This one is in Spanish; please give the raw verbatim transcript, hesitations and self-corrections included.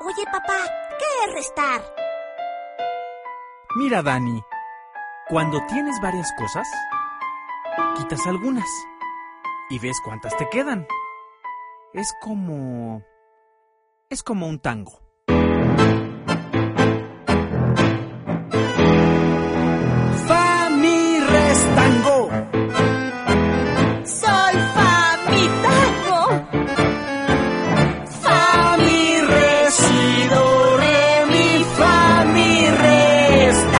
Oye, papá, ¿qué es restar? Mira, Dani, cuando tienes varias cosas, quitas algunas y ves cuántas te quedan. Es como... es como un tango.